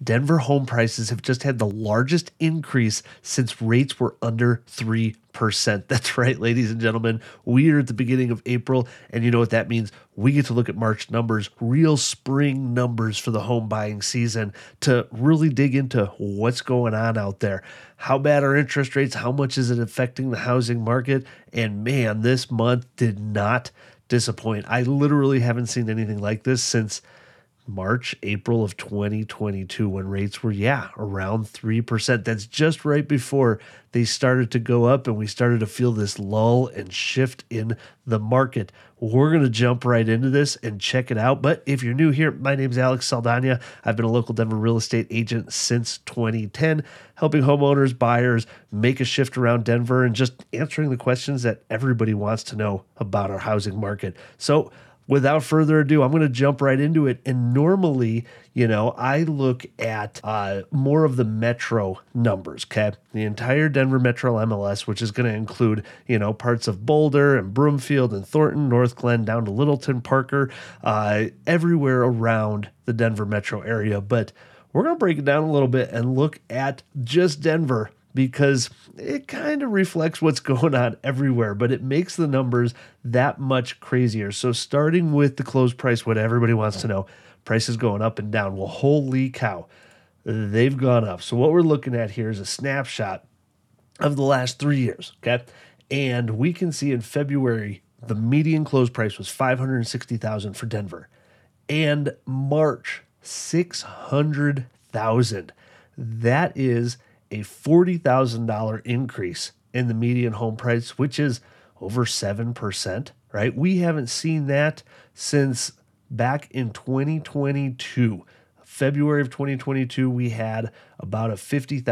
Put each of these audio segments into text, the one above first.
Denver home prices have just had the largest increase since rates were under 3%. That's right, ladies and gentlemen. We are at the beginning of April, and you know what that means? We get to look at March numbers, real spring numbers for the home buying season to really dig into what's going on out there. How bad are interest rates? How much is it affecting the housing market? And man, this month did not disappoint. I literally haven't seen anything like this since March, April of 2022, when rates were, around 3%. That's just right before they started to go up and we started to feel this lull and shift in the market. We're going to jump right into this and check it out. But if you're new here, my name's Alex Saldana. I've been a local Denver real estate agent since 2010, helping homeowners, buyers make a shift around Denver and just answering the questions that everybody wants to know about our housing market. So without further ado, I'm going to jump right into it. And normally, I look at more of the metro numbers, okay? The entire Denver Metro MLS, which is going to include, parts of Boulder and Broomfield and Thornton, North Glen, down to Littleton, Parker, everywhere around the Denver Metro area. But we're going to break it down a little bit and look at just Denver, because it kind of reflects what's going on everywhere, but it makes the numbers that much crazier. So starting with the closed price, what everybody wants to know, prices going up and down. Well, holy cow, they've gone up. So what we're looking at here is a snapshot of the last 3 years, okay? And we can see in February, the median closed price was $560,000 for Denver. And March, $600,000. That is a $40,000 increase in the median home price, which is over 7%, right? We haven't seen that since back in 2022. February of 2022, we had about a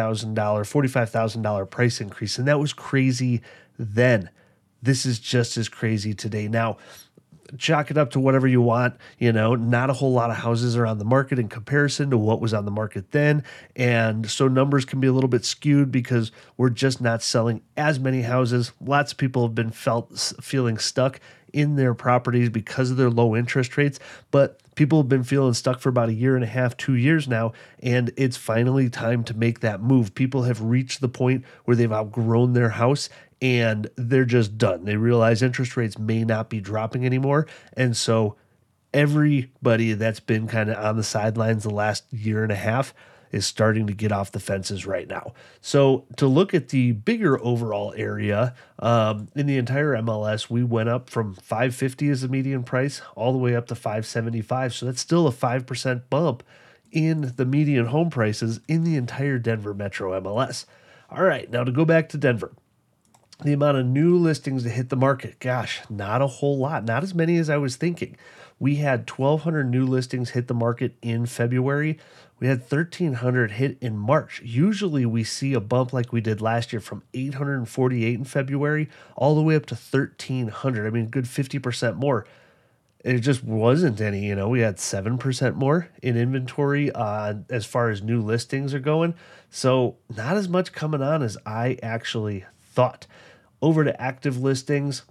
$45,000 price increase, and that was crazy then. This is just as crazy today. Now, chalk it up to whatever you want. Not a whole lot of houses are on the market in comparison to what was on the market then. And so numbers can be a little bit skewed because we're just not selling as many houses. Lots of people have been feeling stuck in their properties because of their low interest rates, but people have been feeling stuck for about a year and a half, 2 years now, and it's finally time to make that move. People have reached the point where they've outgrown their house and they're just done. They realize interest rates may not be dropping anymore. And so everybody that's been kind of on the sidelines the last year and a half is starting to get off the fences right now. So to look at the bigger overall area, in the entire MLS, we went up from $550 as the median price all the way up to $575. So that's still a 5% bump in the median home prices in the entire Denver Metro MLS. All right, now to go back to Denver. The amount of new listings that hit the market, gosh, not a whole lot. Not as many as I was thinking. We had 1,200 new listings hit the market in February. We had 1,300 hit in March. Usually we see a bump like we did last year from 848 in February all the way up to 1,300. I mean, a good 50% more. It just wasn't any, we had 7% more in inventory as far as new listings are going. So not as much coming on as I actually thought. Over to active listings,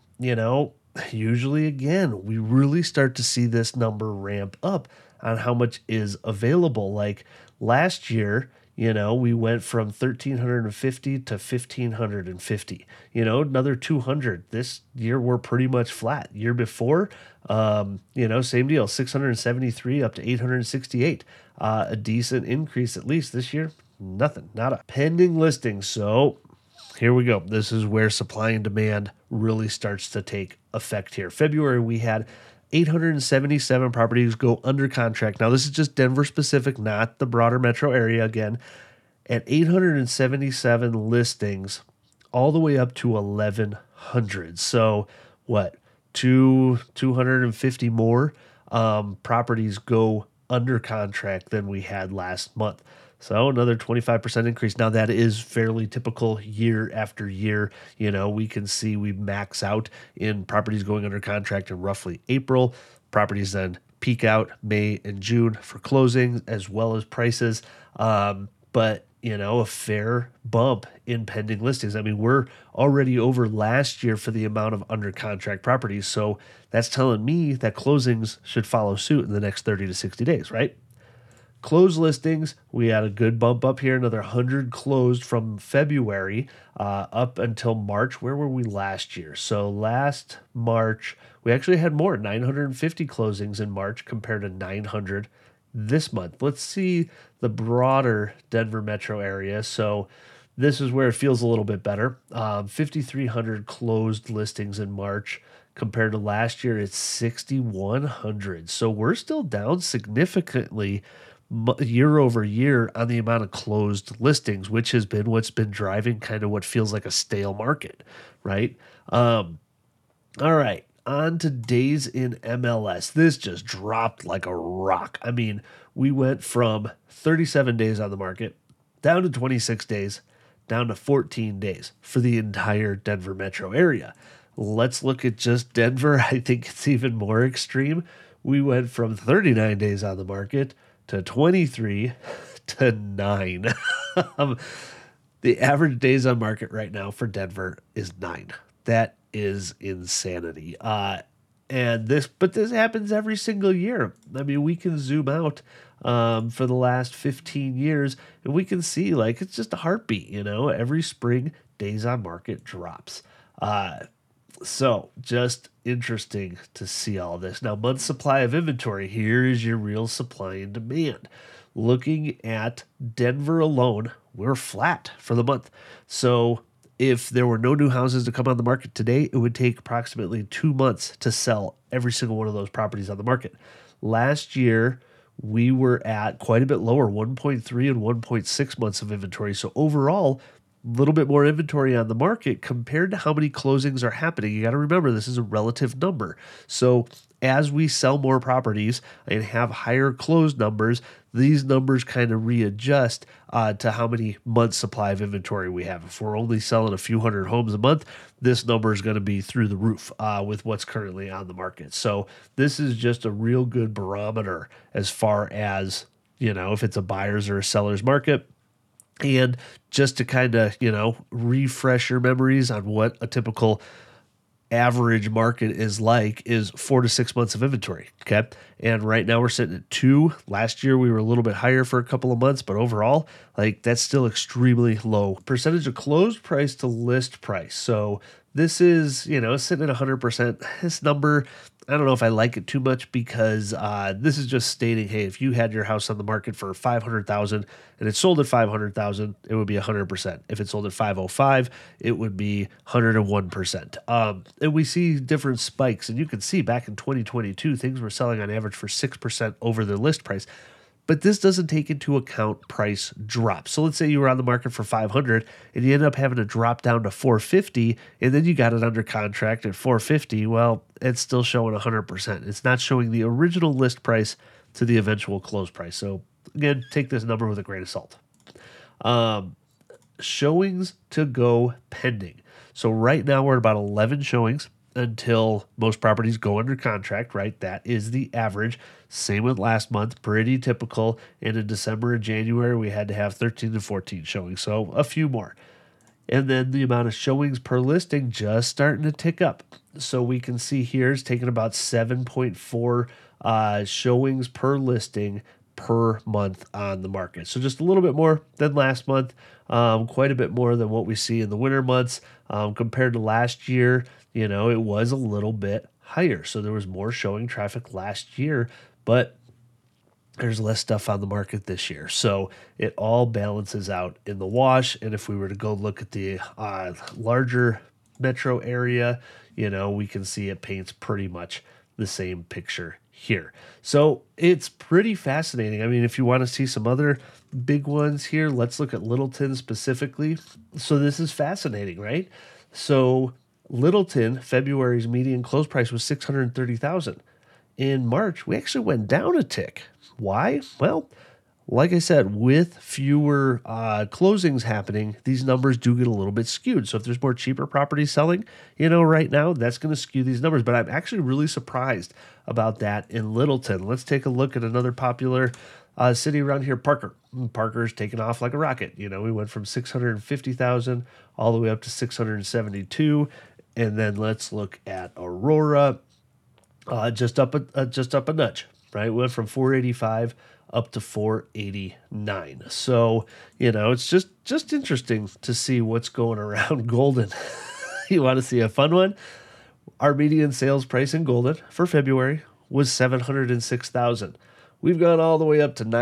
usually again, we really start to see this number ramp up on how much is available. Like last year, we went from 1,350 to 1,550, another 200. This year, we're pretty much flat. Year before, same deal, 673 up to 868. A decent increase, at least this year, nothing, nada. Pending listings. So here we go. This is where supply and demand really starts to take effect here. February, we had 877 properties go under contract. Now, this is just Denver specific, not the broader metro area again. At 877 listings, all the way up to 1,100. So what, 250 more properties go under contract than we had last month. So another 25% increase. Now that is fairly typical year after year. We can see we max out in properties going under contract in roughly April. Properties then peak out May and June for closings as well as prices. But a fair bump in pending listings. I mean, we're already over last year for the amount of under contract properties. So that's telling me that closings should follow suit in the next 30 to 60 days, right? Closed listings, we had a good bump up here, another 100 closed from February up until March. Where were we last year? So last March, we actually had more, 950 closings in March compared to 900 this month. Let's see the broader Denver metro area. So this is where it feels a little bit better. 5,300 closed listings in March compared to last year. It's 6,100. So we're still down significantly year over year on the amount of closed listings, which has been what's been driving kind of what feels like a stale market, right? All right, on to days in MLS. This just dropped like a rock. I mean, we went from 37 days on the market down to 26 days, down to 14 days for the entire Denver metro area. Let's look at just Denver. I think it's even more extreme. We went from 39 days on the market to 23 to 9. The average days on market right now for Denver is 9. That is insanity. But this happens every single year. I mean, we can zoom out for the last 15 years and we can see like it's just a heartbeat, every spring days on market drops. So just interesting to see all this. Now, month supply of inventory, here is your real supply and demand. Looking at Denver alone, we're flat for the month. So if there were no new houses to come on the market today, it would take approximately 2 months to sell every single one of those properties on the market. Last year, we were at quite a bit lower, 1.3 and 1.6 months of inventory. So overall, a little bit more inventory on the market compared to how many closings are happening. You got to remember, this is a relative number. So as we sell more properties and have higher closed numbers, these numbers kind of readjust to how many months supply of inventory we have. If we're only selling a few hundred homes a month, this number is going to be through the roof with what's currently on the market. So this is just a real good barometer as far as, if it's a buyer's or a seller's market. And just to kind of, refresh your memories on what a typical average market is like is 4 to 6 months of inventory. Okay. And right now we're sitting at 2. Last year we were a little bit higher for a couple of months, but overall, that's still extremely low. Percentage of closed price to list price. So this is, sitting at 100%. This number, I don't know if I like it too much because this is just stating, hey, if you had your house on the market for $500,000 and it sold at $500,000, it would be 100%. If it sold at $505,000, it would be 101%. And we see different spikes, and you can see back in 2022, things were selling on average for 6% over their list price. But this doesn't take into account price drops. So let's say you were on the market for $500 and you end up having to drop down to $450, and then you got it under contract at $450. Well, it's still showing 100%. It's not showing the original list price to the eventual close price. So again, take this number with a grain of salt. Showings to go pending. So right now we're at about 11 showings until most properties go under contract, right? That is the average. Same with last month, pretty typical. And in December and January, we had to have 13 to 14 showings, so a few more. And then the amount of showings per listing just starting to tick up. So we can see here it's taking about 7.4 showings per listing per month on the market. So just a little bit more than last month, quite a bit more than what we see in the winter months. Compared to last year, it was a little bit higher. So there was more showing traffic last year, but there's less stuff on the market this year. So it all balances out in the wash. And if we were to go look at the larger metro area, we can see it paints pretty much the same picture here. So it's pretty fascinating. I mean, if you want to see some other big ones here, let's look at Littleton specifically. So this is fascinating, right? So Littleton, February's median close price was $630,000. In March, we actually went down a tick. Why? Well, like I said, with fewer closings happening, these numbers do get a little bit skewed. So if there's more cheaper properties selling, right now, that's going to skew these numbers. But I'm actually really surprised about that in Littleton. Let's take a look at another popular city around here, Parker. Parker's taken off like a rocket. We went from 650,000 all the way up to 672. And then let's look at Aurora, just up a nudge, right? We went from 485 up to 489. So, it's just interesting to see what's going around Golden. You want to see a fun one? Our median sales price in Golden for February was 706,000. We've gone all the way up to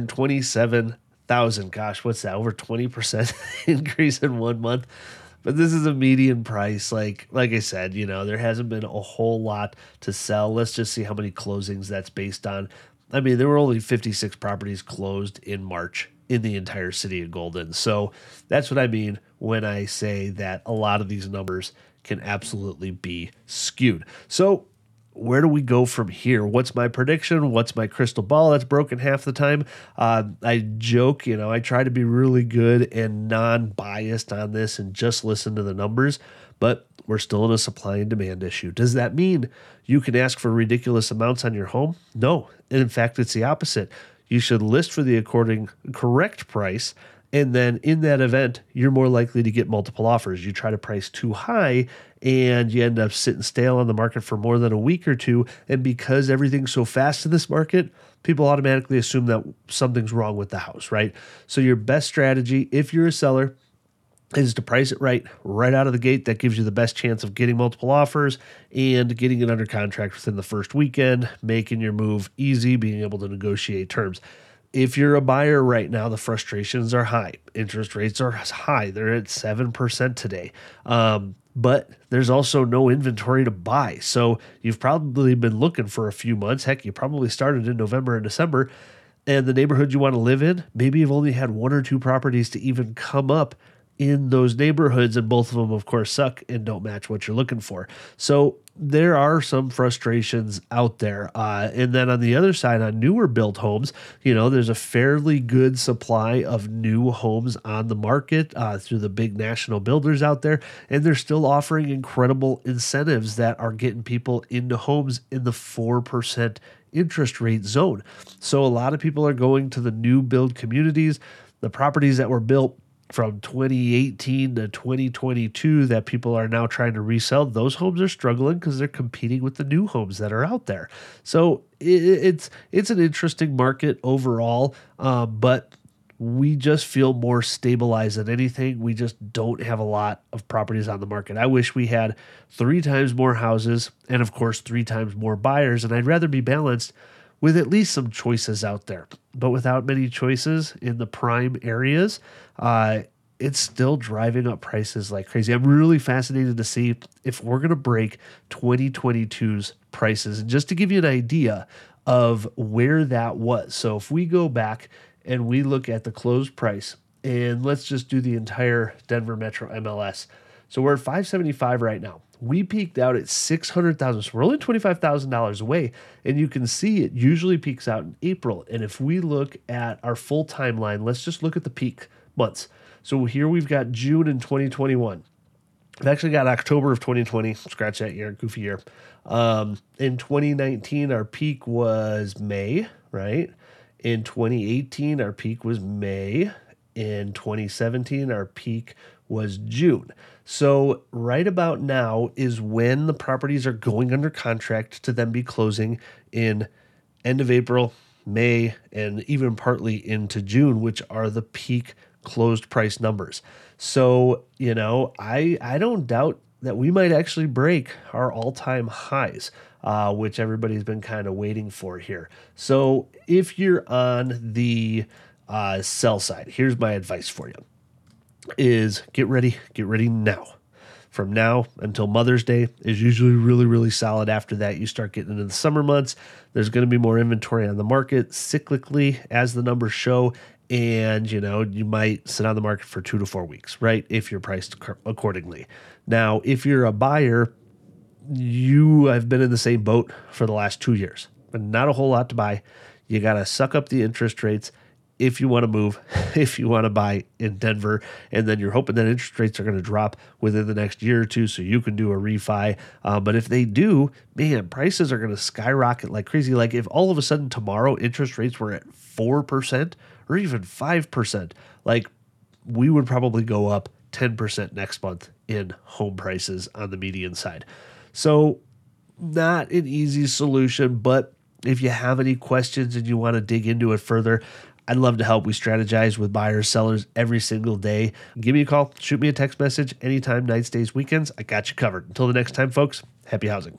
927,000. Gosh, what's that? Over 20% increase in 1 month. But this is a median price. Like I said, there hasn't been a whole lot to sell. Let's just see how many closings that's based on. I mean, there were only 56 properties closed in March in the entire city of Golden. So that's what I mean when I say that a lot of these numbers can absolutely be skewed. So where do we go from here? What's my prediction? What's my crystal ball that's broken half the time? I joke, I try to be really good and non-biased on this and just listen to the numbers, but we're still in a supply and demand issue. Does that mean you can ask for ridiculous amounts on your home? No. In fact, it's the opposite. You should list for the correct price, and then in that event, you're more likely to get multiple offers. You try to price too high and you end up sitting stale on the market for more than a week or two. And because everything's so fast in this market, people automatically assume that something's wrong with the house, right? So your best strategy, if you're a seller, is to price it right out of the gate. That gives you the best chance of getting multiple offers and getting it under contract within the first weekend, making your move easy, being able to negotiate terms. If you're a buyer right now, the frustrations are high. Interest rates are high. They're at 7% today. But there's also no inventory to buy. So you've probably been looking for a few months. Heck, you probably started in November and December. And the neighborhood you want to live in, maybe you've only had 1 or 2 properties to even come up in those neighborhoods, and both of them, of course, suck and don't match what you're looking for. So there are some frustrations out there. And then on the other side, on newer built homes, there's a fairly good supply of new homes on the market through the big national builders out there. And they're still offering incredible incentives that are getting people into homes in the 4% interest rate zone. So a lot of people are going to the new build communities. The properties that were built from 2018 to 2022 that people are now trying to resell, those homes are struggling because they're competing with the new homes that are out there. So it's an interesting market overall, but we just feel more stabilized than anything. We just don't have a lot of properties on the market. I wish we had 3 times more houses and, of course, 3 times more buyers, and I'd rather be balanced with at least some choices out there. But without many choices in the prime areas, it's still driving up prices like crazy. I'm really fascinated to see if we're going to break 2022's prices. And just to give you an idea of where that was. So if we go back and we look at the closed price, and let's just do the entire Denver Metro MLS. So we're at $575 right now. We peaked out at $600,000. So we're only $25,000 away. And you can see it usually peaks out in April. And if we look at our full timeline, let's just look at the peak months. So here we've got June in 2021. I've actually got October of 2020. Scratch that year, goofy year. In 2019, our peak was May, right? In 2018, our peak was May. In 2017, our peak was June. So right about now is when the properties are going under contract to then be closing in end of April, May, and even partly into June, which are the peak closed price numbers. So, I don't doubt that we might actually break our all-time highs, which everybody's been kind of waiting for here. So if you're on the sell side, here's my advice for you. Is get ready now. From now until Mother's Day is usually really, really solid. After that, you start getting into the summer months. There's going to be more inventory on the market cyclically as the numbers show. And, you might sit on the market for 2 to 4 weeks, right? If you're priced accordingly. Now, if you're a buyer, you have been in the same boat for the last 2 years, but not a whole lot to buy. You got to suck up the interest rates if you want to move, if you want to buy in Denver, and then you're hoping that interest rates are going to drop within the next year or two so you can do a refi. But if they do, man, prices are going to skyrocket like crazy. Like if all of a sudden tomorrow interest rates were at 4% or even 5%, like we would probably go up 10% next month in home prices on the median side. So not an easy solution, but If you have any questions and you want to dig into it further, I'd love to help. We strategize with buyers, sellers every single day. Give me a call, shoot me a text message anytime, nights, days, weekends. I got you covered. Until the next time, folks, happy housing.